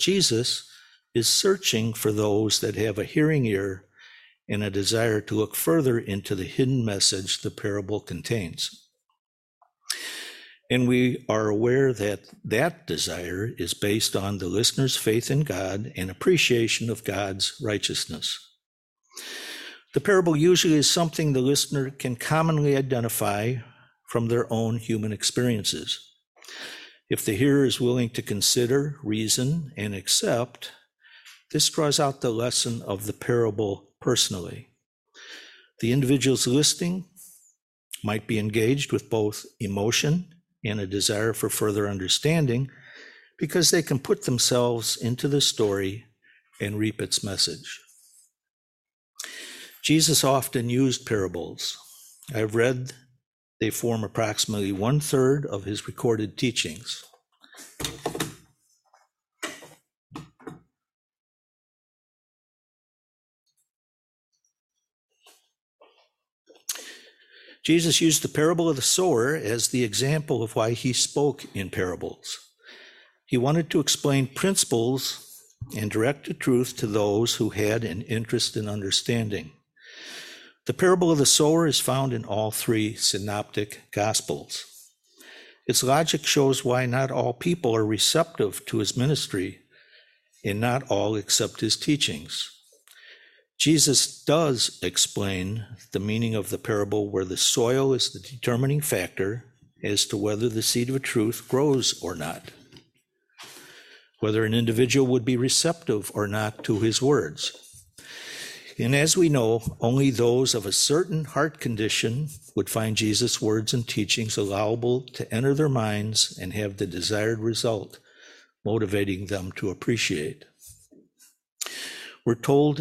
Jesus is searching for those that have a hearing ear and a desire to look further into the hidden message the parable contains. And we are aware that that desire is based on the listener's faith in God and appreciation of God's righteousness. The parable usually is something the listener can commonly identify from their own human experiences. If the hearer is willing to consider, reason, and accept, this draws out the lesson of the parable personally. The individuals listening might be engaged with both emotion and a desire for further understanding because they can put themselves into the story and reap its message. Jesus often used parables. I've read they form approximately 1/3 of his recorded teachings. Jesus used the parable of the sower as the example of why he spoke in parables. He wanted to explain principles and direct the truth to those who had an interest in understanding. The parable of the sower is found in all 3 synoptic gospels. Its logic shows why not all people are receptive to his ministry and not all accept his teachings. Jesus does explain the meaning of the parable where the soil is the determining factor as to whether the seed of truth grows or not, whether an individual would be receptive or not to his words. And as we know, only those of a certain heart condition would find Jesus' words and teachings allowable to enter their minds and have the desired result, motivating them to appreciate. We're told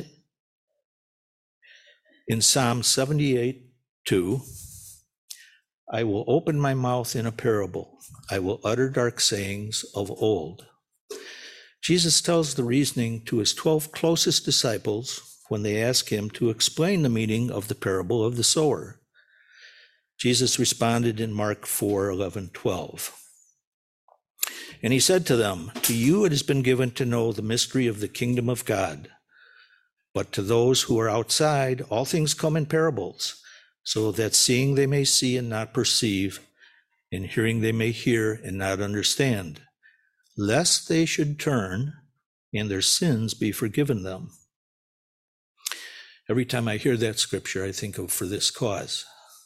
in Psalm 78:2, I will open my mouth in a parable. I will utter dark sayings of old. Jesus tells the reasoning to his 12 closest disciples when they ask him to explain the meaning of the parable of the sower. Jesus responded in Mark 4:11-12. And he said to them, to you it has been given to know the mystery of the kingdom of God. But to those who are outside, all things come in parables, so that seeing they may see and not perceive, and hearing they may hear and not understand, lest they should turn and their sins be forgiven them. Every time I hear that scripture, I think of for this cause.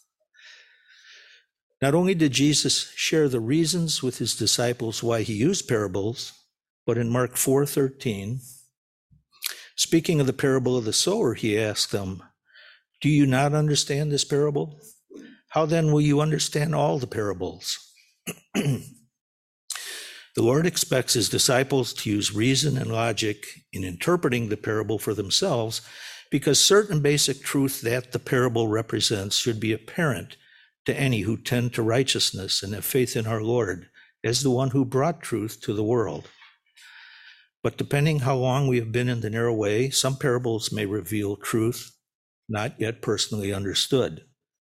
Not only did Jesus share the reasons with his disciples why he used parables, but in Mark 4:13, speaking of the parable of the sower, he asked them, do you not understand this parable? How then will you understand all the parables? The Lord expects his disciples to use reason and logic in interpreting the parable for themselves, because certain basic truth that the parable represents should be apparent to any who tend to righteousness and have faith in our Lord as the one who brought truth to the world. But depending how long we have been in the narrow way, some parables may reveal truth not yet personally understood.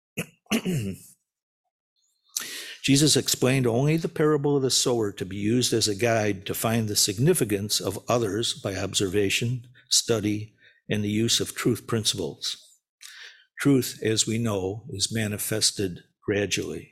Jesus explained only the parable of the sower to be used as a guide to find the significance of others by observation, study, and the use of truth principles. Truth, as we know, is manifested gradually.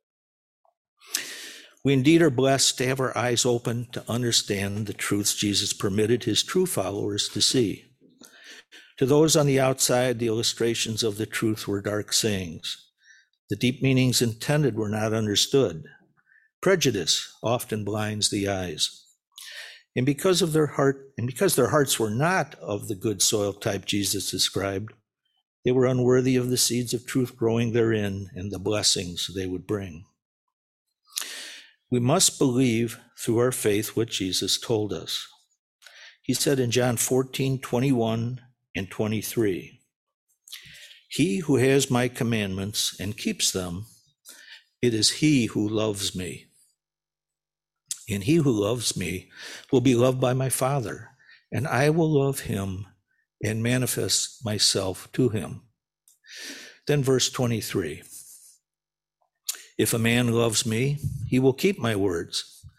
We indeed are blessed to have our eyes open to understand the truths Jesus permitted his true followers to see. To those on the outside, the illustrations of the truth were dark sayings. The deep meanings intended were not understood. Prejudice often blinds the eyes. And because their hearts were not of the good soil type Jesus described, they were unworthy of the seeds of truth growing therein and the blessings they would bring. We must believe through our faith what Jesus told us. He said in John 14:21 and 23, he who has my commandments and keeps them, it is he who loves me. And he who loves me will be loved by my Father, and I will love him and manifest myself to him. Then verse 23, if a man loves me, he will keep my words,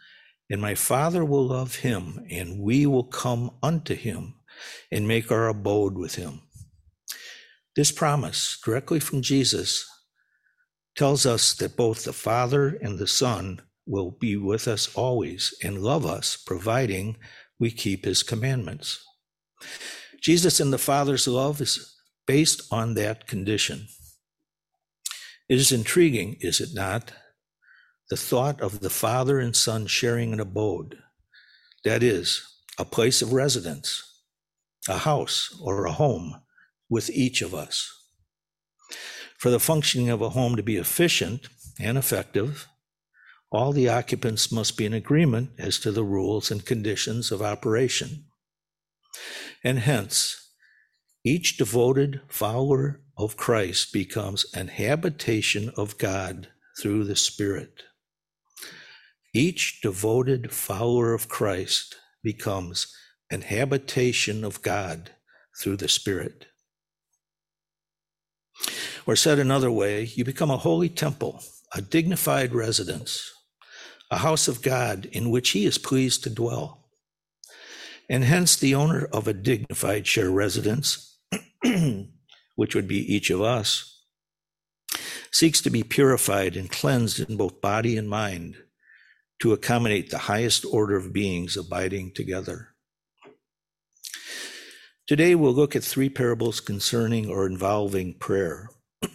And my Father will love him, and we will come unto him and make our abode with him. This promise, directly from Jesus, tells us that both the Father and the Son will be with us always and love us, providing we keep his commandments. Jesus and the Father's love is based on that condition. It is intriguing, is it not? The thought of the Father and Son sharing an abode, that is, a place of residence, a house or a home with each of us. For the functioning of a home to be efficient and effective, all the occupants must be in agreement as to the rules and conditions of operation. And hence, each devoted follower of Christ becomes an habitation of God through the Spirit. Each devoted follower of Christ becomes an habitation of God through the Spirit. Or said another way, you become a holy temple, a dignified residence, a house of God in which he is pleased to dwell. And hence the owner of a dignified shared residence, which would be each of us, seeks to be purified and cleansed in both body and mind to accommodate the highest order of beings abiding together. Today we'll look at 3 parables concerning or involving prayer.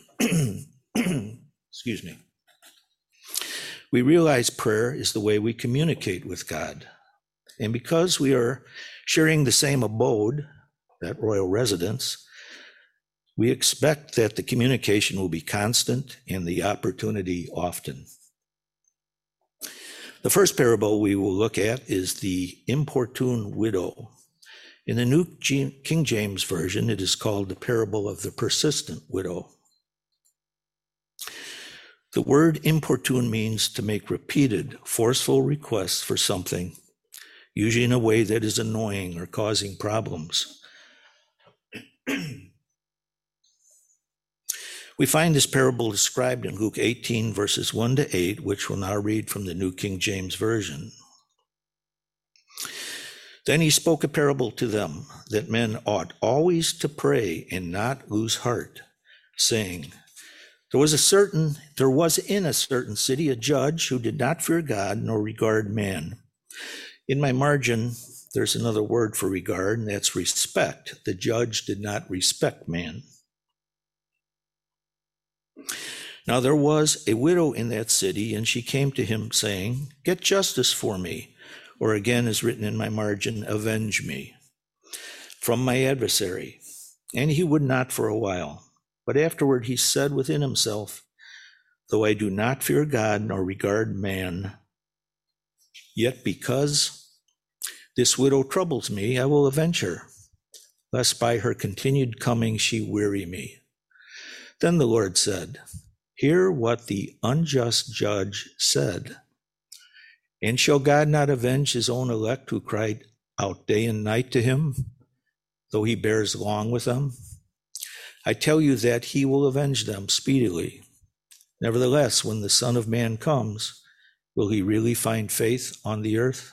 Excuse me. We realize prayer is the way we communicate with God. And because we are sharing the same abode, that royal residence, we expect that the communication will be constant and the opportunity often. The first parable we will look at is the importune widow. In the New King James Version, it is called the parable of the persistent widow. The word importune means to make repeated, forceful requests for something, usually in a way that is annoying or causing problems. We find this parable described in Luke 18, verses 1 to 8, which we'll now read from the New King James Version. Then he spoke a parable to them, that men ought always to pray and not lose heart, saying, There was in a certain city a judge who did not fear God nor regard man. In my margin, there's another word for regard, and that's respect. The judge did not respect man. Now there was a widow in that city, and she came to him, saying, Get justice for me, or again is written in my margin, avenge me from my adversary. And he would not for a while. But afterward he said within himself, Though I do not fear God nor regard man, yet because this widow troubles me, I will avenge her, lest by her continued coming she weary me. Then the Lord said, Hear what the unjust judge said. And shall God not avenge his own elect who cried out day and night to him, though he bears long with them? I tell you that he will avenge them speedily. Nevertheless, when the Son of Man comes, will he really find faith on the earth?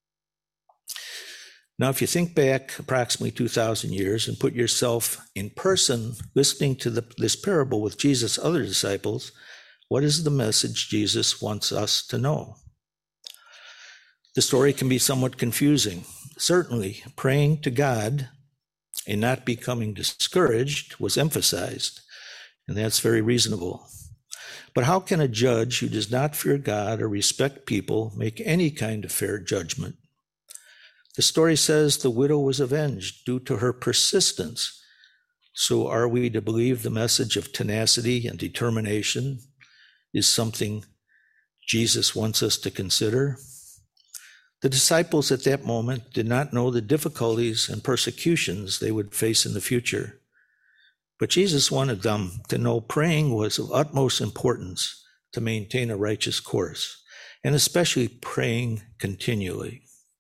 Now, if you think back approximately 2,000 years and put yourself in person listening to this parable with Jesus' other disciples, what is the message Jesus wants us to know? The story can be somewhat confusing. Certainly, praying to God and not becoming discouraged was emphasized, and that's very reasonable. But how can a judge who does not fear God or respect people make any kind of fair judgment? The story says the widow was avenged due to her persistence. So are we to believe the message of tenacity and determination is something Jesus wants us to consider? The disciples at that moment did not know the difficulties and persecutions they would face in the future. But Jesus wanted them to know praying was of utmost importance to maintain a righteous course, and especially praying continually.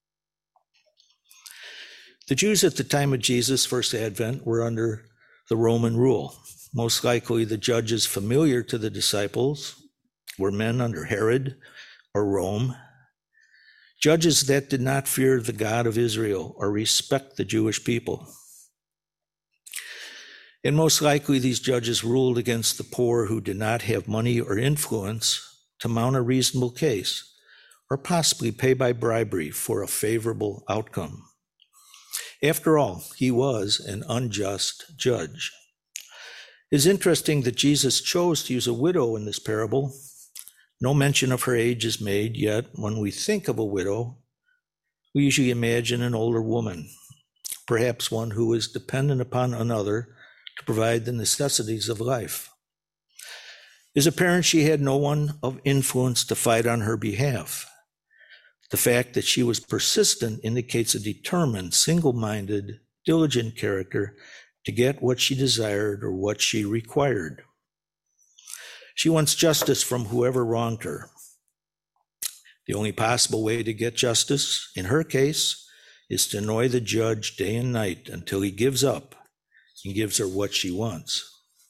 The Jews at the time of Jesus' first advent were under the Roman rule. Most likely the judges familiar to the disciples were men under Herod or Rome. Judges that did not fear the God of Israel or respect the Jewish people. And most likely these judges ruled against the poor who did not have money or influence to mount a reasonable case, or possibly pay by bribery for a favorable outcome. After all, he was an unjust judge. It is interesting that Jesus chose to use a widow in this parable. No mention of her age is made, yet when we think of a widow, we usually imagine an older woman, perhaps one who is dependent upon another to provide the necessities of life. It is apparent she had no one of influence to fight on her behalf. The fact that she was persistent indicates a determined, single-minded, diligent character to get what she desired or what she required. She wants justice from whoever wronged her. The only possible way to get justice, in her case, is to annoy the judge day and night until he gives up and gives her what she wants.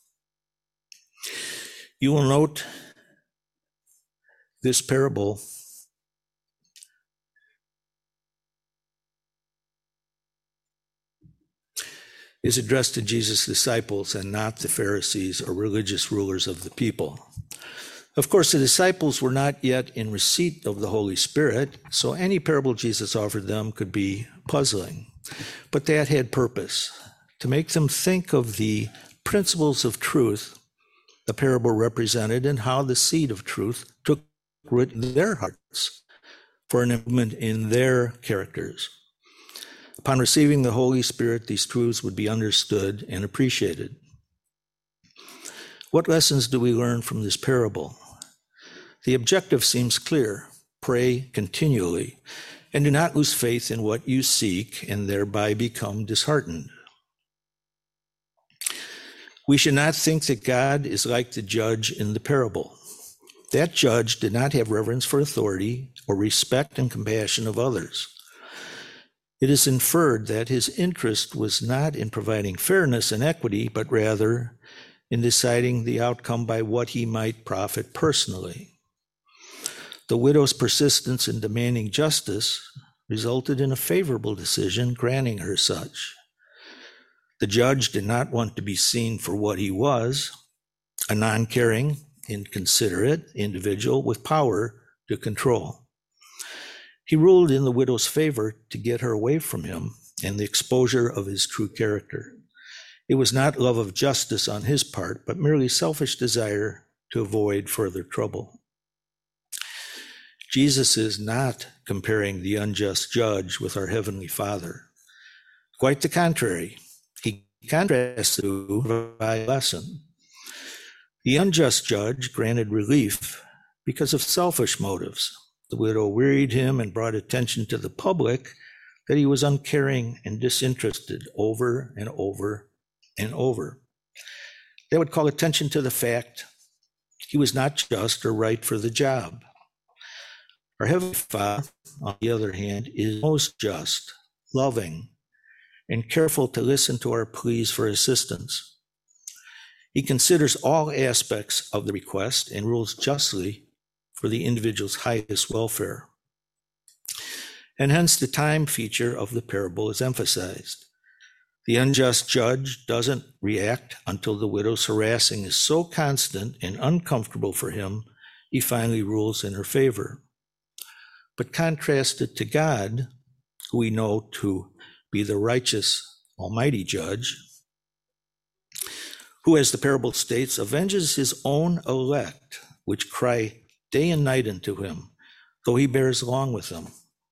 You will note this parable is addressed to Jesus' disciples and not the Pharisees or religious rulers of the people. Of course, the disciples were not yet in receipt of the Holy Spirit, so any parable Jesus offered them could be puzzling. But that had purpose, to make them think of the principles of truth the parable represented and how the seed of truth took root in their hearts for an improvement in their characters. Upon receiving the Holy Spirit, these truths would be understood and appreciated. What lessons do we learn from this parable? The objective seems clear. Pray continually, and do not lose faith in what you seek and thereby become disheartened. We should not think that God is like the judge in the parable. That judge did not have reverence for authority or respect and compassion of others. It is inferred that his interest was not in providing fairness and equity, but rather in deciding the outcome by what he might profit personally. The widow's persistence in demanding justice resulted in a favorable decision granting her such. The judge did not want to be seen for what he was, a non-caring, inconsiderate individual with power to control. He ruled in the widow's favor to get her away from him and the exposure of his true character. It was not love of justice on his part, but merely selfish desire to avoid further trouble. Jesus is not comparing the unjust judge with our Heavenly Father. Quite the contrary. He contrasts to provide a lesson. The unjust judge granted relief because of selfish motives. The widow wearied him and brought attention to the public that he was uncaring and disinterested over and over and over. They would call attention to the fact he was not just or right for the job. Our Heavenly Father, on the other hand, is most just, loving, and careful to listen to our pleas for assistance. He considers all aspects of the request and rules justly for the individual's highest welfare. And hence the time feature of the parable is emphasized. The unjust judge doesn't react until the widow's harassing is so constant and uncomfortable for him, he finally rules in her favor. But contrasted to God, who we know to be the righteous, almighty judge, who, as the parable states, avenges his own elect, which cry day and night unto him, though he bears along with them.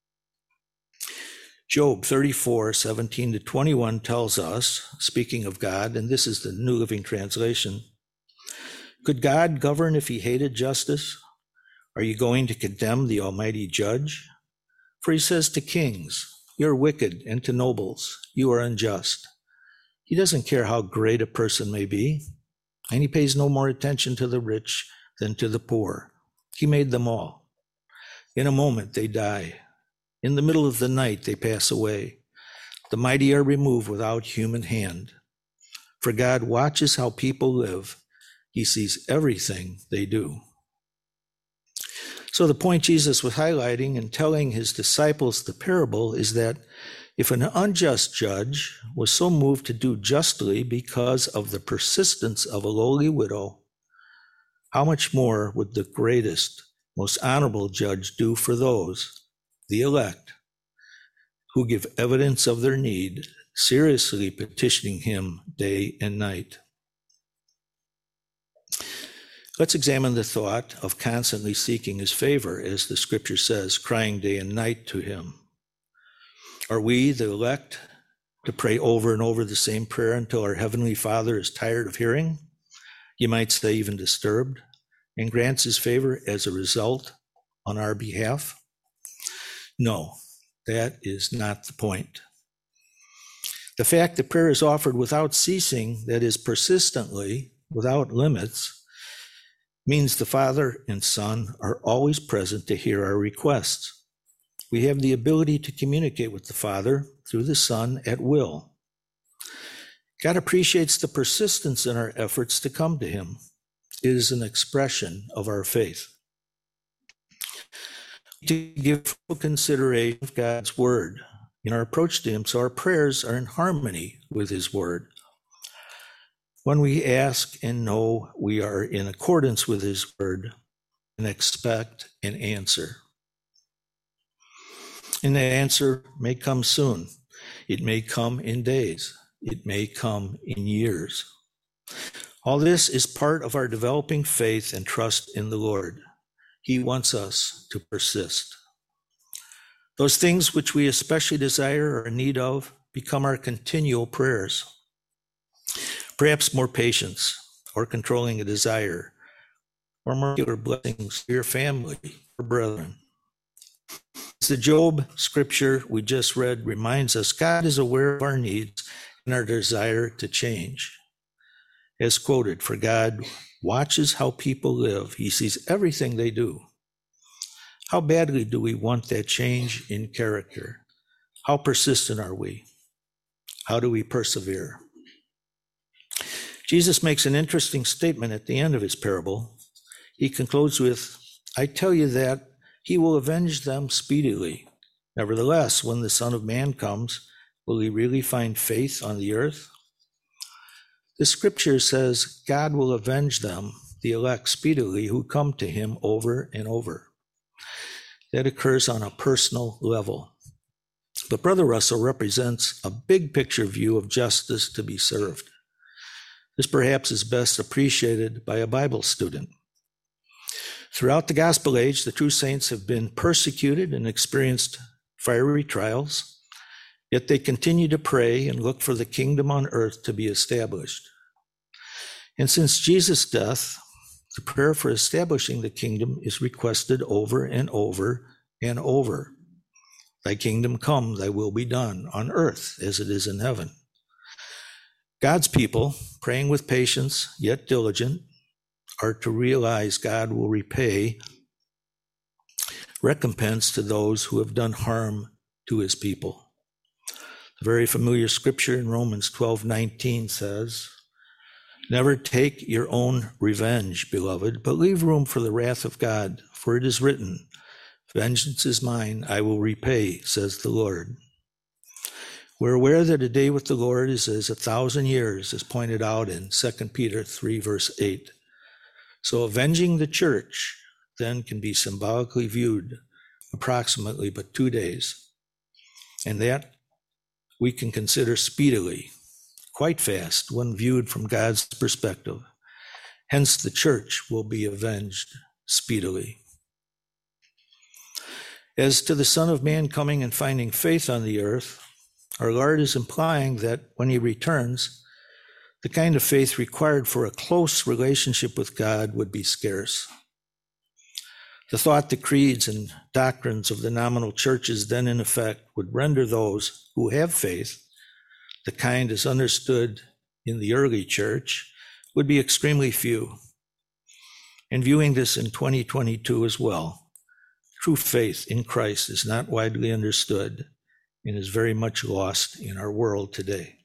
Job 34:17-21 tells us, speaking of God, and this is the New Living Translation, could God govern if he hated justice? Are you going to condemn the Almighty Judge? For he says to kings, you are wicked, and to nobles, you are unjust. He doesn't care how great a person may be, and he pays no more attention to the rich than to the poor. He made them all. In a moment they die. In the middle of the night they pass away. The mighty are removed without human hand. For God watches how people live. He sees everything they do. So the point Jesus was highlighting in telling his disciples the parable is that if an unjust judge was so moved to do justly because of the persistence of a lowly widow, how much more would the greatest, most honorable judge do for those, the elect, who give evidence of their need, seriously petitioning him day and night? Let's examine the thought of constantly seeking his favor, as the scripture says, crying day and night to him. Are we, the elect, to pray over and over the same prayer until our Heavenly Father is tired of hearing, you might say even disturbed, and grants his favor as a result on our behalf? No, that is not the point. The fact that prayer is offered without ceasing, that is, persistently, without limits, means the Father and Son are always present to hear our requests. We have the ability to communicate with the Father through the Son at will. God appreciates the persistence in our efforts to come to him. It is an expression of our faith. To give full consideration of God's word in our approach to him, so our prayers are in harmony with his word. When we ask and know we are in accordance with his word and expect an answer. And the answer may come soon. It may come in days. It may come in years. All this is part of our developing faith and trust in the Lord. He wants us to persist. Those things which we especially desire or in need of become our continual prayers. Perhaps more patience, or controlling a desire, or more regular blessings for your family or brethren. As the Job scripture we just read reminds us, God is aware of our needs and our desire to change. As quoted, for God watches how people live. He sees everything they do. How badly do we want that change in character? How persistent are we? How do we persevere? Jesus makes an interesting statement at the end of his parable. He concludes with, I tell you that he will avenge them speedily. Nevertheless, when the Son of Man comes, will he really find faith on the earth? The scripture says God will avenge them, the elect, speedily, who come to him over and over. That occurs on a personal level. But Brother Russell represents a big picture view of justice to be served. This perhaps is best appreciated by a Bible student. Throughout the gospel age, the true saints have been persecuted and experienced fiery trials, yet they continue to pray and look for the kingdom on earth to be established. And since Jesus' death, the prayer for establishing the kingdom is requested over and over and over. Thy kingdom come, thy will be done on earth as it is in heaven. God's people, praying with patience, yet diligent, are to realize God will repay recompense to those who have done harm to his people. The very familiar scripture in Romans 12:19 says, never take your own revenge, beloved, but leave room for the wrath of God, for it is written, vengeance is mine, I will repay, says the Lord. We're aware that a day with the Lord is as 1,000 years, as pointed out in 2 Peter 3, verse 8. So avenging the church then can be symbolically viewed approximately but 2 days. And that we can consider speedily, quite fast, when viewed from God's perspective. Hence, the church will be avenged speedily. As to the Son of Man coming and finding faith on the earth, our Lord is implying that when he returns, the kind of faith required for a close relationship with God would be scarce. The thought that creeds and doctrines of the nominal churches then in effect would render those who have faith, the kind as understood in the early church, would be extremely few. And viewing this in 2022 as well, true faith in Christ is not widely understood and is very much lost in our world today.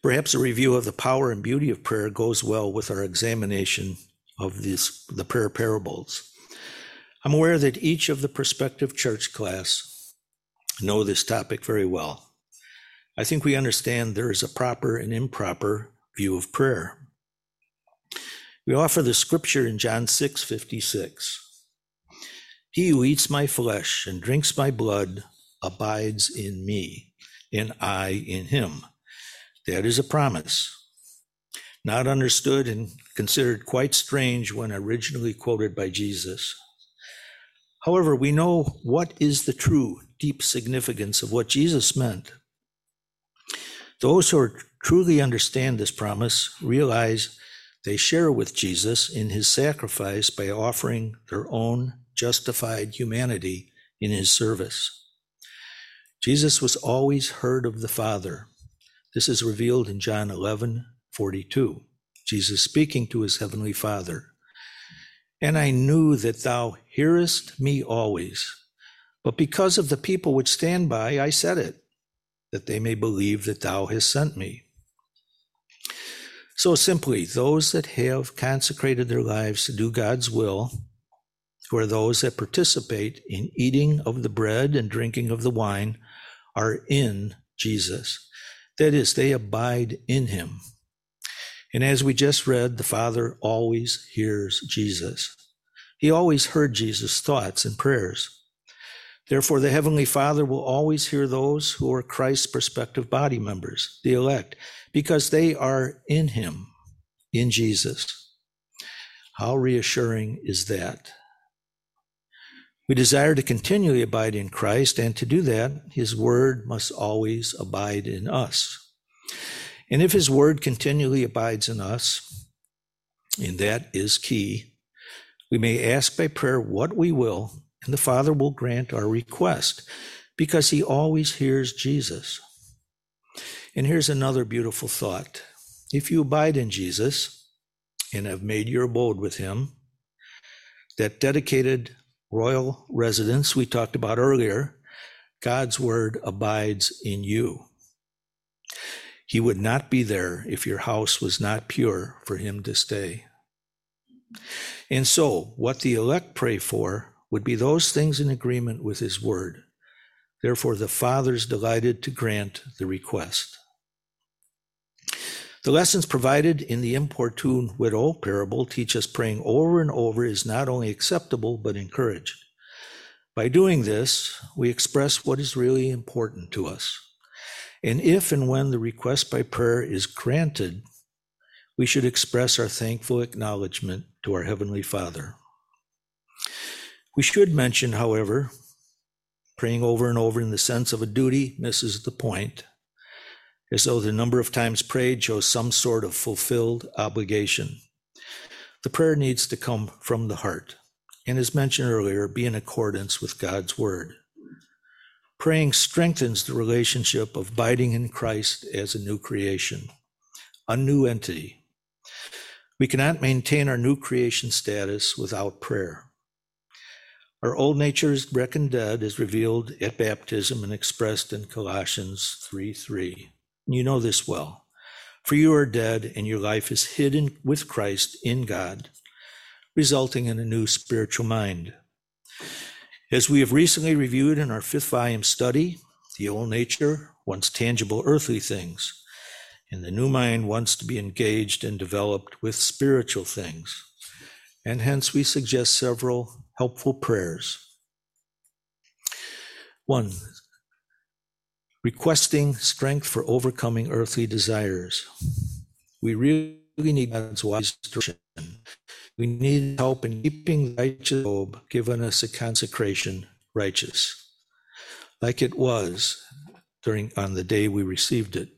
Perhaps a review of the power and beauty of prayer goes well with our examination of the prayer parables. I'm aware that each of the prospective church class know this topic very well. I think we understand there is a proper and improper view of prayer. We offer the scripture in John 6:56. He who eats my flesh and drinks my blood abides in me, and I in him. That is a promise, not understood and considered quite strange when originally quoted by Jesus. However, we know what is the true, deep significance of what Jesus meant. Those who truly understand this promise realize they share with Jesus in his sacrifice by offering their own justified humanity in his service. Jesus was always heard of the Father. This is revealed in John 11:42. Jesus speaking to his heavenly Father. And I knew that thou hearest me always, but because of the people which stand by, I said it, that they may believe that thou hast sent me. So simply, those that have consecrated their lives to do God's will, who are those that participate in eating of the bread and drinking of the wine, are in Jesus. That is, they abide in him. And as we just read, the Father always hears Jesus. He always heard Jesus' thoughts and prayers. Therefore, the Heavenly Father will always hear those who are Christ's prospective body members, the elect, because they are in him, in Jesus. How reassuring is that? We desire to continually abide in Christ, and to do that, his word must always abide in us. And if his word continually abides in us, and that is key, we may ask by prayer what we will, and the Father will grant our request, because he always hears Jesus. And here's another beautiful thought. If you abide in Jesus and have made your abode with him, that dedicated royal residence we talked about earlier, God's word abides in you. He would not be there if your house was not pure for him to stay. And so, what the elect pray for would be those things in agreement with his word. Therefore, the Father's delighted to grant the request. The lessons provided in the importune widow parable teach us praying over and over is not only acceptable, but encouraged. By doing this, we express what is really important to us. And if and when the request by prayer is granted, we should express our thankful acknowledgement to our Heavenly Father. We should mention, however, praying over and over in the sense of a duty misses the point, as though the number of times prayed shows some sort of fulfilled obligation. The prayer needs to come from the heart, and as mentioned earlier, be in accordance with God's word. Praying strengthens the relationship of abiding in Christ as a new creation, a new entity. We cannot maintain our new creation status without prayer. Our old nature is reckoned dead, as revealed at baptism and expressed in Colossians 3:3. You know this well. For you are dead, and your life is hidden with Christ in God, resulting in a new spiritual mind. As we have recently reviewed in our 5th volume study, the old nature wants tangible earthly things, and the new mind wants to be engaged and developed with spiritual things. And hence we suggest several helpful prayers. 1, requesting strength for overcoming earthly desires. We really need God's wise direction. We need help in keeping the righteous Job given us a consecration righteous, like it was on the day we received it.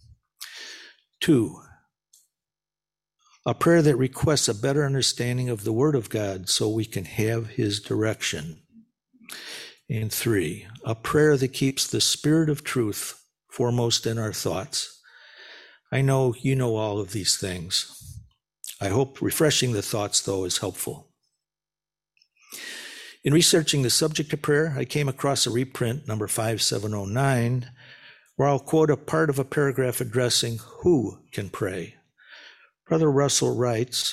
2, a prayer that requests a better understanding of the Word of God so we can have his direction. And 3, a prayer that keeps the Spirit of truth foremost in our thoughts. I know you know all of these things. I hope refreshing the thoughts, though, is helpful. In researching the subject of prayer, I came across a reprint, number 5709, where I'll quote a part of a paragraph addressing who can pray. Brother Russell writes,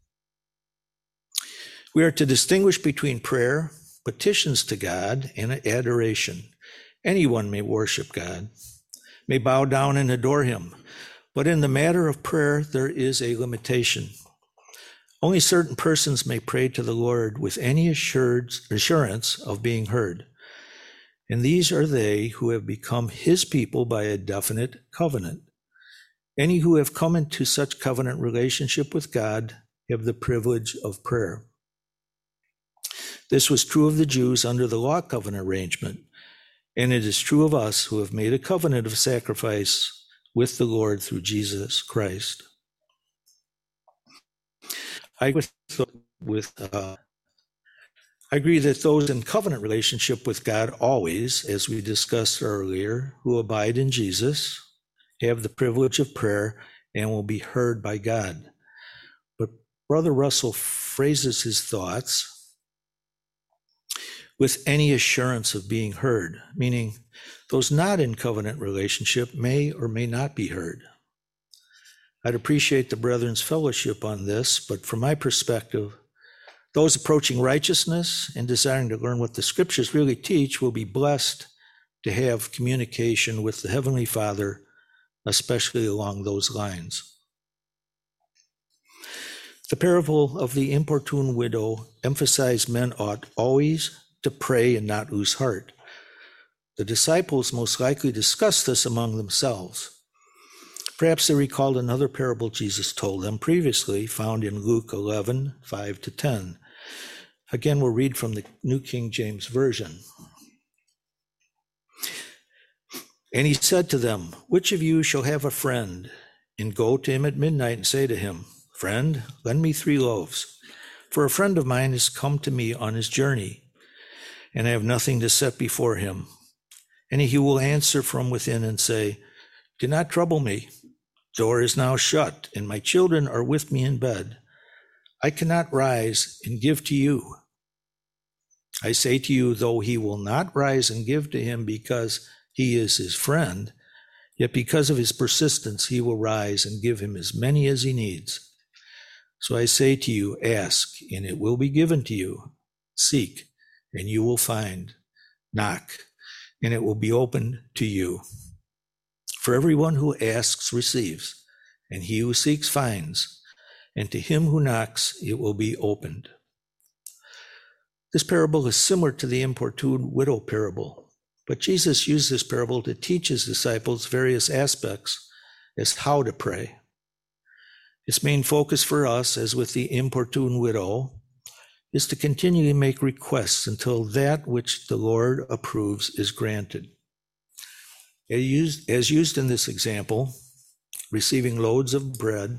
"We are to distinguish between prayer, petitions to God, and adoration. Anyone may worship God, may bow down and adore him, but in the matter of prayer, there is a limitation. Only certain persons may pray to the Lord with any assurance of being heard. And these are they who have become his people by a definite covenant. Any who have come into such covenant relationship with God have the privilege of prayer. This was true of the Jews under the law covenant arrangement, and it is true of us who have made a covenant of sacrifice with the Lord through Jesus Christ." I agree that those in covenant relationship with God always, as we discussed earlier, who abide in Jesus, have the privilege of prayer and will be heard by God. But Brother Russell phrases his thoughts with any assurance of being heard, meaning those not in covenant relationship may or may not be heard. I'd appreciate the brethren's fellowship on this, but from my perspective, those approaching righteousness and desiring to learn what the scriptures really teach will be blessed to have communication with the Heavenly Father, especially along those lines. The parable of the importune widow emphasized men ought always to pray and not lose heart. The disciples most likely discussed this among themselves. Perhaps they recalled another parable Jesus told them previously, found in Luke 11, 5-10. Again, we'll read from the New King James Version. "And he said to them, 'Which of you shall have a friend, and go to him at midnight and say to him, Friend, lend me 3 loaves, for a friend of mine has come to me on his journey, and I have nothing to set before him. And he will answer from within and say, Do not trouble me. Door is now shut, and my children are with me in bed. I cannot rise and give to you. I say to you, though he will not rise and give to him because he is his friend, yet because of his persistence he will rise and give him as many as he needs. So I say to you, ask, and it will be given to you. Seek, and you will find. Knock, and it will be opened to you. For everyone who asks receives, and he who seeks finds, and to him who knocks it will be opened.' This parable is similar to the importuned widow parable, but Jesus used this parable to teach his disciples various aspects as how to pray. Its main focus for us, as with the importuned widow, is to continually make requests until that which the Lord approves is granted. As used in this example, receiving loaves of bread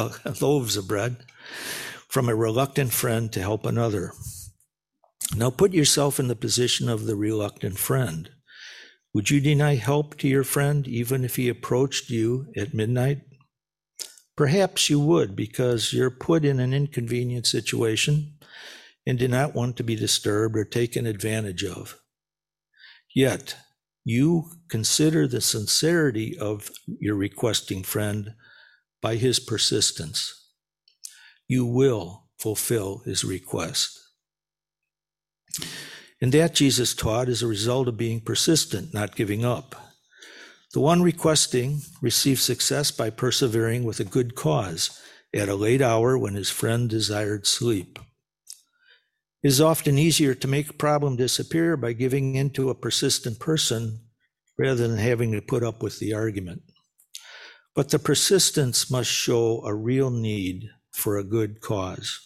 from a reluctant friend to help another. Now put yourself in the position of the reluctant friend. Would you deny help to your friend even if he approached you at midnight? Perhaps you would, because you're put in an inconvenient situation and do not want to be disturbed or taken advantage of. Yet, you consider the sincerity of your requesting friend by his persistence. You will fulfill his request. And that, Jesus taught, is a result of being persistent, not giving up. The one requesting receives success by persevering with a good cause at a late hour when his friend desired sleep. It is often easier to make a problem disappear by giving in to a persistent person rather than having to put up with the argument. But the persistence must show a real need for a good cause.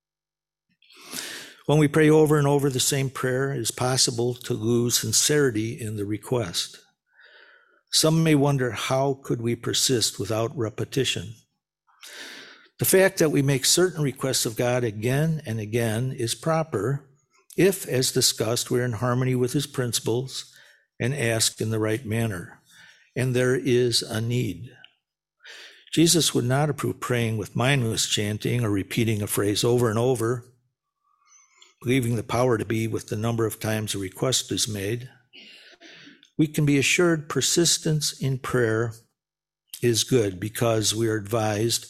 When we pray over and over the same prayer, it is possible to lose sincerity in the request. Some may wonder, how could we persist without repetition? The fact that we make certain requests of God again and again is proper if, as discussed, we're in harmony with his principles and ask in the right manner. And there is a need. Jesus would not approve praying with mindless chanting or repeating a phrase over and over, believing the power to be with the number of times a request is made. We can be assured persistence in prayer is good because we are advised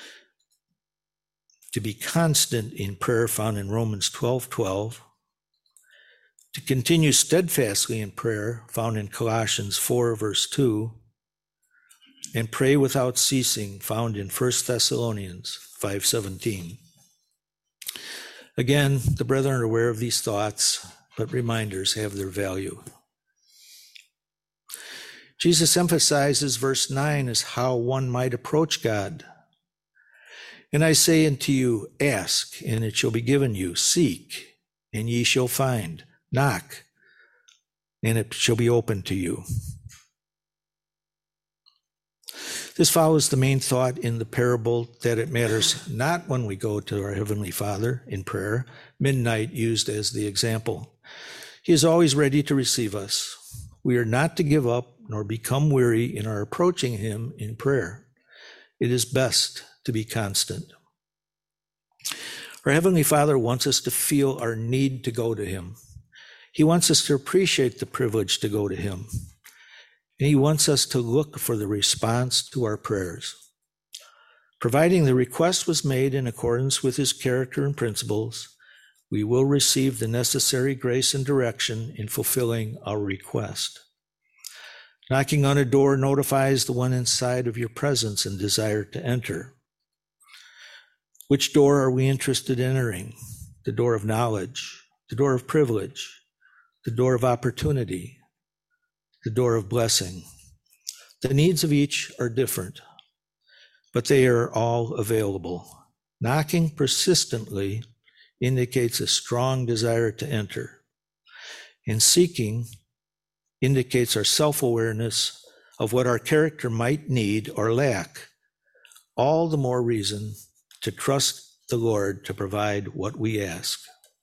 to be constant in prayer, found in Romans 12:12, to continue steadfastly in prayer, found in Colossians 4, verse 2, and pray without ceasing, found in 1 Thessalonians 5:17. Again, the brethren are aware of these thoughts, but reminders have their value. Jesus emphasizes verse 9 as how one might approach God. And I say unto you, ask, and it shall be given you. Seek, and ye shall find. Knock, and it shall be opened to you. This follows the main thought in the parable that it matters not when we go to our Heavenly Father in prayer, midnight used as the example. He is always ready to receive us. We are not to give up nor become weary in our approaching him in prayer. It is best to be constant. Our Heavenly Father wants us to feel our need to go to him. He wants us to appreciate the privilege to go to him. And he wants us to look for the response to our prayers. Providing the request was made in accordance with his character and principles, we will receive the necessary grace and direction in fulfilling our request. Knocking on a door notifies the one inside of your presence and desire to enter. Which door are we interested in entering? The door of knowledge, the door of privilege, the door of opportunity, the door of blessing. The needs of each are different, but they are all available. Knocking persistently indicates a strong desire to enter, and seeking indicates our self-awareness of what our character might need or lack. All the more reason to trust the Lord to provide what we ask.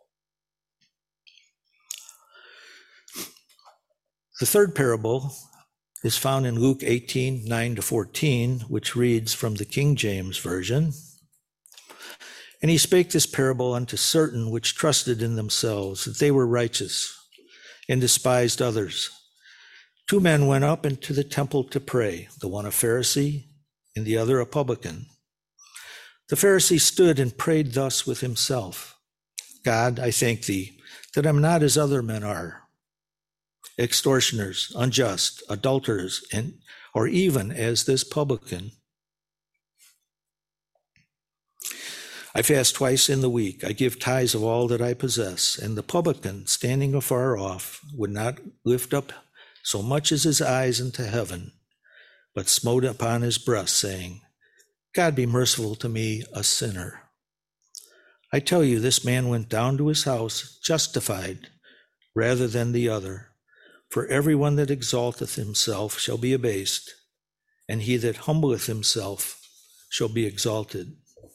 The third parable is found in Luke 18:9-14, which reads from the King James Version. And he spake this parable unto certain which trusted in themselves that they were righteous, and despised others. 2 men went up into the temple to pray, the one a Pharisee, and the other a publican. The Pharisee stood and prayed thus with himself, God, I thank thee that I'm not as other men are, extortioners, unjust, adulterers, or even as this publican. I fast twice in the week. I give tithes of all that I possess. And the publican, standing afar off, would not lift up so much as his eyes into heaven, but smote upon his breast, saying, God be merciful to me, a sinner. I tell you, this man went down to his house justified rather than the other. For everyone that exalteth himself shall be abased, and he that humbleth himself shall be exalted.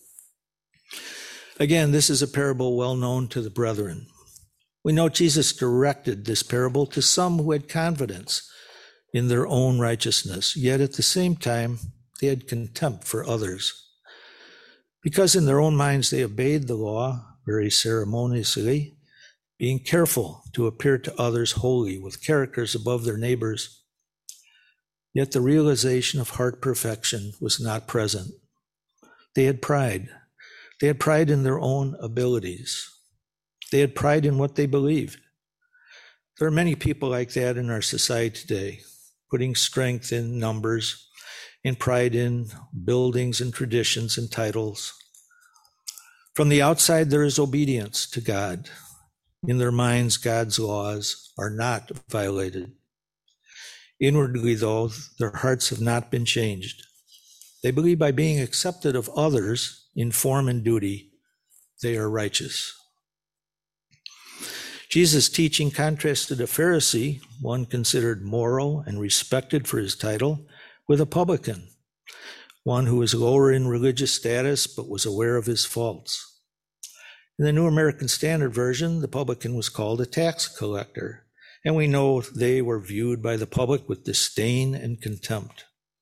Again, this is a parable well known to the brethren. We know Jesus directed this parable to some who had confidence in their own righteousness, yet at the same time they had contempt for others. Because in their own minds they obeyed the law very ceremoniously, being careful to appear to others holy with characters above their neighbors, yet the realization of heart perfection was not present. They had pride. They had pride in their own abilities. They had pride in what they believed. There are many people like that in our society today, putting strength in numbers and pride in buildings and traditions and titles. From the outside, there is obedience to God. In their minds, God's laws are not violated. Inwardly, though, their hearts have not been changed. They believe by being accepted of others in form and duty, they are righteous. Jesus' teaching contrasted a Pharisee, one considered moral and respected for his title, with a publican, one who was lower in religious status but was aware of his faults. In the New American Standard Version, the publican was called a tax collector, and we know they were viewed by the public with disdain and contempt,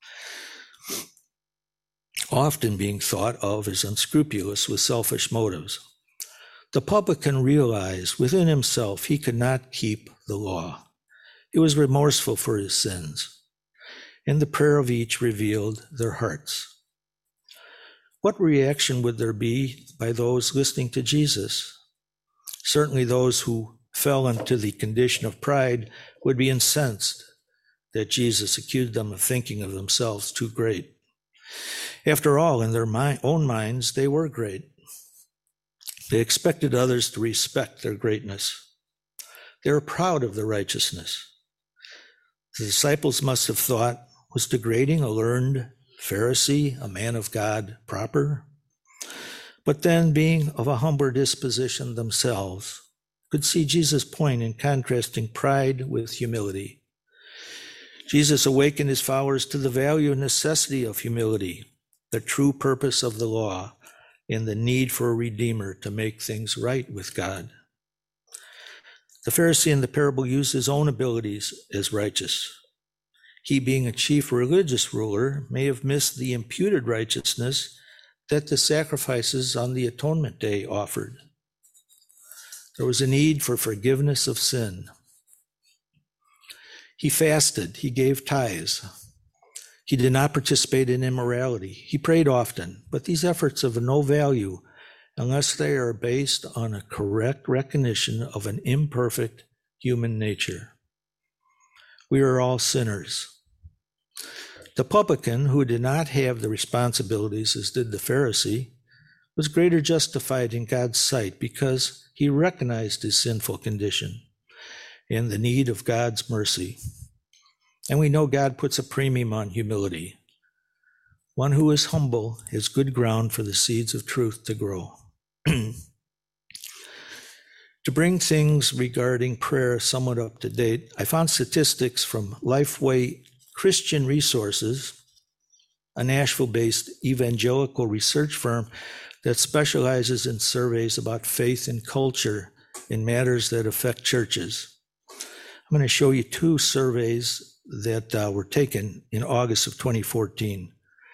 often being thought of as unscrupulous with selfish motives. The publican realized within himself he could not keep the law. It was remorseful for his sins, and the prayer of each revealed their hearts. What reaction would there be by those listening to Jesus? Certainly those who fell into the condition of pride would be incensed that Jesus accused them of thinking of themselves too great. After all, in their own minds, they were great. They expected others to respect their greatness. They were proud of their righteousness. The disciples must have thought, was degrading a learned Pharisee, a man of God, proper? But then, being of a humbler disposition themselves, could see Jesus' point in contrasting pride with humility. Jesus awakened his followers to the value and necessity of humility, the true purpose of the law, and the need for a Redeemer to make things right with God. The Pharisee in the parable used his own abilities as righteous. He, being a chief religious ruler, may have missed the imputed righteousness that the sacrifices on the Atonement Day offered. There was a need for forgiveness of sin. He fasted. He gave tithes. He did not participate in immorality. He prayed often, but these efforts have no value unless they are based on a correct recognition of an imperfect human nature. We are all sinners. The publican, who did not have the responsibilities as did the Pharisee, was greater justified in God's sight because he recognized his sinful condition and the need of God's mercy. And we know God puts a premium on humility. One who is humble has good ground for the seeds of truth to grow. To bring things regarding prayer somewhat up to date, I found statistics from Lifeway Christian Resources, a Nashville-based evangelical research firm that specializes in surveys about faith and culture in matters that affect churches. I'm going to show you two surveys that were taken in August of 2014.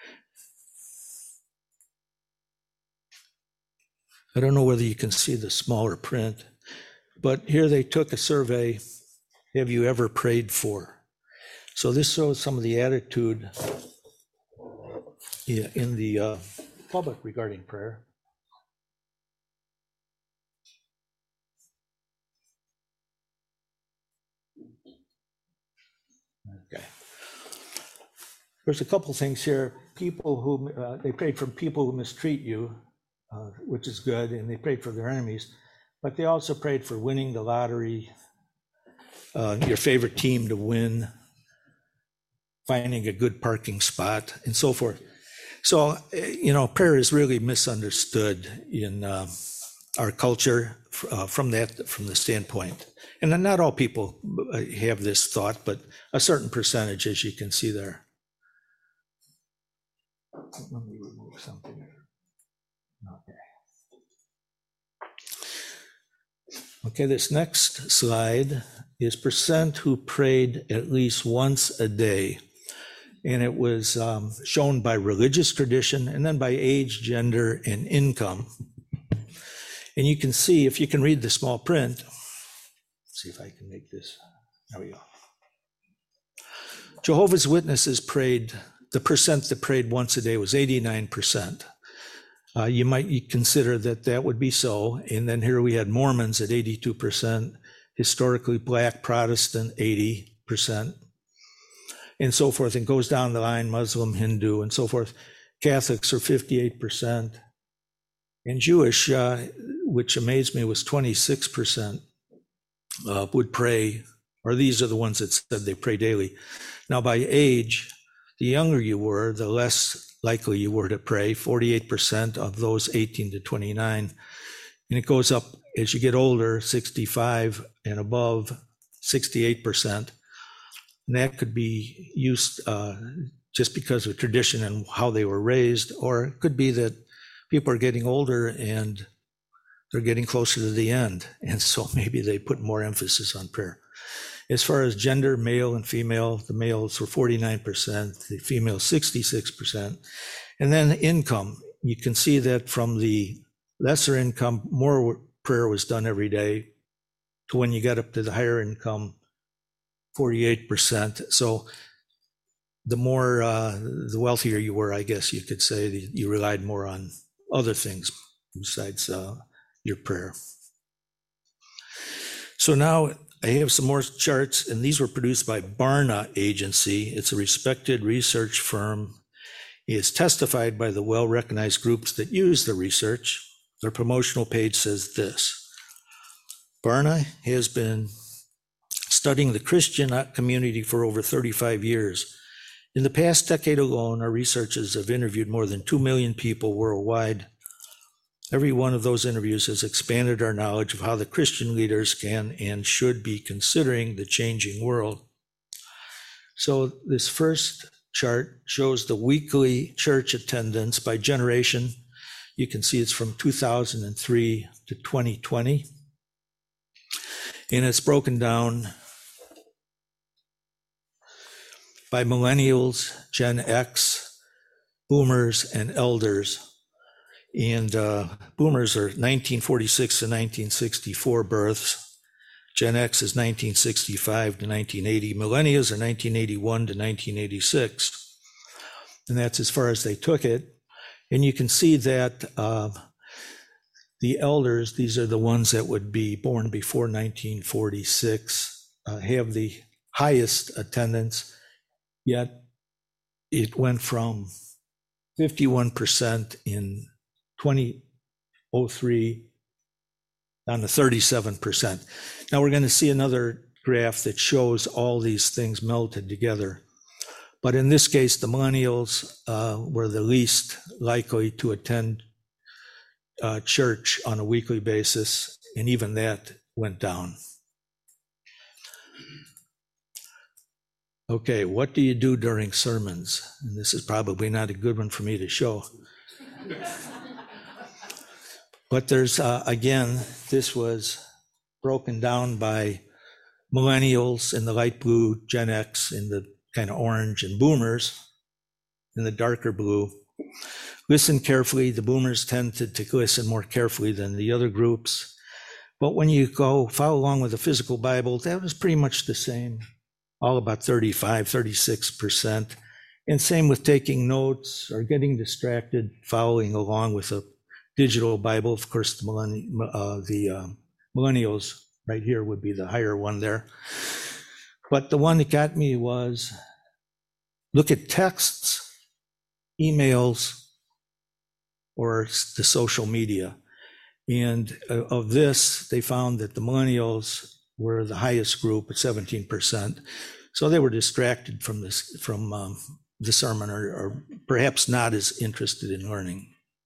I don't know whether you can see the smaller print, but here they took a survey, have you ever prayed for? So this shows some of the attitude in the public regarding prayer. Okay. There's a couple things here. People who, they prayed for people who mistreat you, which is good, and they prayed for their enemies, but they also prayed for winning the lottery, your favorite team to win, finding a good parking spot, and so forth. So, prayer is really misunderstood in our culture from the standpoint. And not all people have this thought, but a certain percentage, as you can see there. Let me remove something. Okay, this next slide is percent who prayed at least once a day. And it was shown by religious tradition and then by age, gender, and income. And you can see, if you can read the small print, see if I can make this, there we go. Jehovah's Witnesses prayed, the percent that prayed once a day was 89%. You might consider that would be so. And then here we had Mormons at 82%, historically Black Protestant 80%, and so forth. And goes down the line, Muslim, Hindu, and so forth. Catholics are 58%. And Jewish, which amazed me, was 26%, would pray, or these are the ones that said they pray daily. Now by age, the younger you were, the less likely you were to pray, 48% of those 18 to 29. And it goes up as you get older, 65 and above, 68%. And that could be used just because of tradition and how they were raised, or it could be that people are getting older and they're getting closer to the end. And so maybe they put more emphasis on prayer. As far as gender, male and female, the males were 49%, the females 66%. And then income, you can see that from the lesser income, more prayer was done every day, to when you got up to the higher income, 48%. So the more, the wealthier you were, I guess you could say, you relied more on other things besides your prayer. So now I have some more charts, and these were produced by Barna Agency. It's a respected research firm. It is testified by the well-recognized groups that use the research. Their promotional page says this: Barna has been studying the Christian community for over 35 years. In the past decade alone, our researchers have interviewed more than 2 million people worldwide. Every one of those interviews has expanded our knowledge of how the Christian leaders can and should be considering the changing world. So this first chart shows the weekly church attendance by generation. You can see it's from 2003 to 2020. And it's broken down by millennials, Gen X, boomers, and elders. And boomers are 1946 to 1964 births. Gen X is 1965 to 1980. Millennials are 1981 to 1986. And that's as far as they took it. And you can see that the elders, these are the ones that would be born before 1946, have the highest attendance, yet it went from 51% in 2003 down to 37%. Now we're going to see another graph that shows all these things melted together. But in this case, the millennials were the least likely to attend church on a weekly basis, and even that went down. Okay, what do you do during sermons? And this is probably not a good one for me to show. But there's, again, this was broken down by millennials in the light blue, Gen X in the kind of orange, and boomers in the darker blue. Listen carefully. The boomers tended to listen more carefully than the other groups. But when you go follow along with the physical Bible, that was pretty much the same, all about 35, 36%. And same with taking notes or getting distracted, following along with a digital Bible. Of course, the millennials right here would be the higher one there. But the one that got me was look at texts, emails, or the social media. And of this, they found that the millennials were the highest group at 17%. So they were distracted from the sermon, or perhaps not as interested in learning.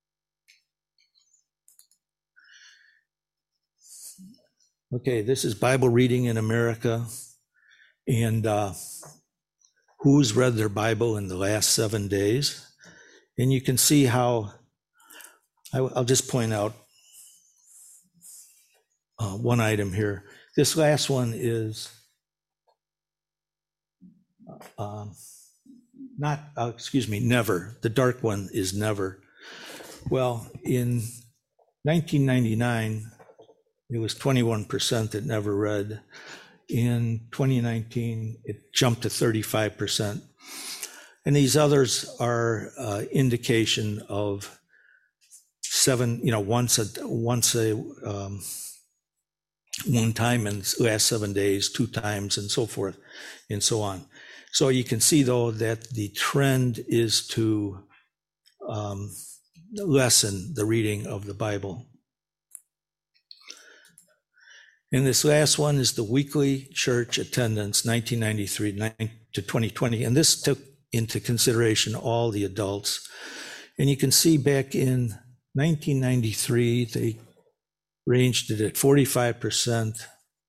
Okay, this is Bible reading in America, and who's read their Bible in the last 7 days. And you can see how, I'll just point out one item here. This last one is never. The dark one is never. Well, in 1999, it was 21% that never read. In 2019, it jumped to 35%. And these others are indication of one time in the last 7 days, 2 times, and so forth, and so on. So you can see, though, that the trend is to lessen the reading of the Bible. And this last one is the weekly church attendance, 1993 to 2020. And this took into consideration all the adults. And you can see back in 1993, they ranged it at 45%.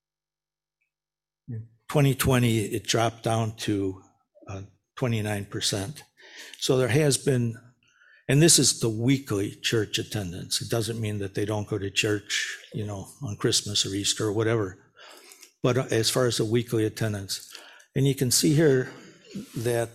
In 2020, it dropped down to 29%. So there has been, and this is the weekly church attendance. It doesn't mean that they don't go to church, on Christmas or Easter or whatever. But as far as the weekly attendance, and you can see here that,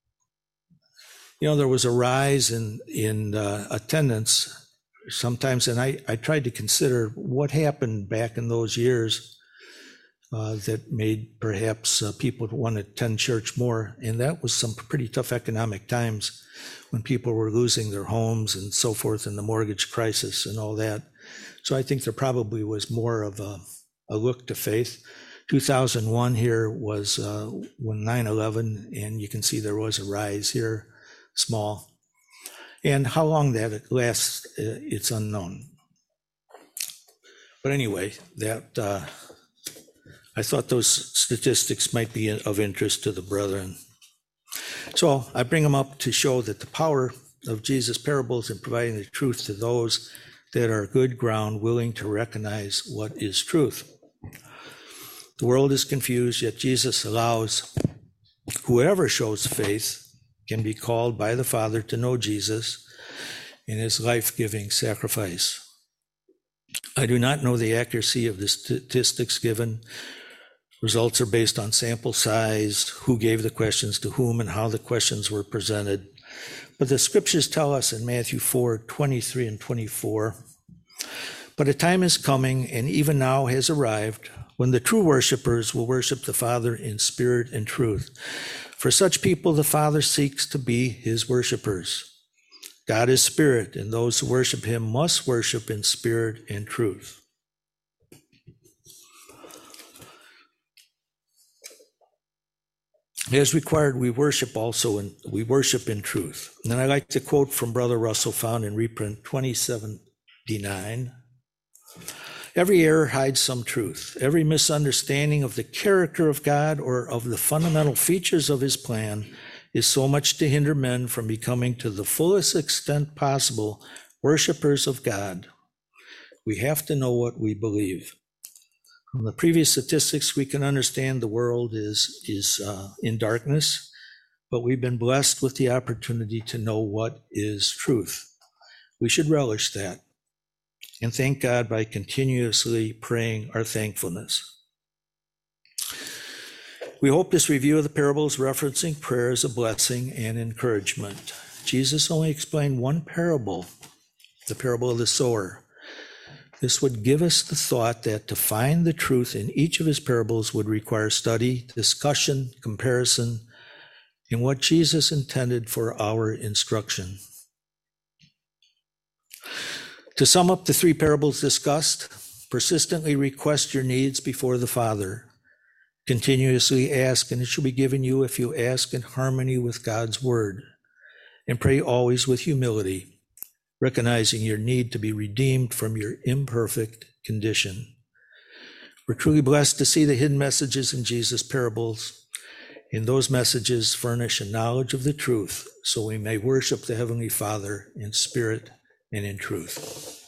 there was a rise in attendance sometimes, and I tried to consider what happened back in those years. that made perhaps people want to attend church more. And that was some pretty tough economic times when people were losing their homes and so forth, and the mortgage crisis and all that. So I think there probably was more of a look to faith. 2001 here was when 9/11, and you can see there was a rise here, small. And how long that lasts, it's unknown. But anyway, that I thought those statistics might be of interest to the brethren. So I bring them up to show that the power of Jesus' parables in providing the truth to those that are good ground, willing to recognize what is truth. The world is confused, yet Jesus allows whoever shows faith can be called by the Father to know Jesus in his life-giving sacrifice. I do not know the accuracy of the statistics given. Results are based on sample size, who gave the questions to whom, and how the questions were presented. But the scriptures tell us in Matthew 4:23 and 24, "But a time is coming, and even now has arrived, when the true worshipers will worship the Father in spirit and truth. For such people the Father seeks to be his worshipers. God is spirit, and those who worship him must worship in spirit and truth." As required, we worship in truth. And then I like to quote from Brother Russell, found in reprint 2079. "Every error hides some truth. Every misunderstanding of the character of God or of the fundamental features of his plan is so much to hinder men from becoming to the fullest extent possible worshipers of God. We have to know what we believe." From the previous statistics, we can understand the world is in darkness, but we've been blessed with the opportunity to know what is truth. We should relish that and thank God by continuously praying our thankfulness. We hope this review of the parables referencing prayer is a blessing and encouragement. Jesus only explained one parable, the parable of the sower. This would give us the thought that to find the truth in each of his parables would require study, discussion, comparison, in what Jesus intended for our instruction. To sum up the three parables discussed, persistently request your needs before the Father. Continuously ask, and it shall be given you if you ask in harmony with God's word. And pray always with humility, recognizing your need to be redeemed from your imperfect condition. We're truly blessed to see the hidden messages in Jesus' parables. In those messages furnish a knowledge of the truth, so we may worship the Heavenly Father in spirit and in truth.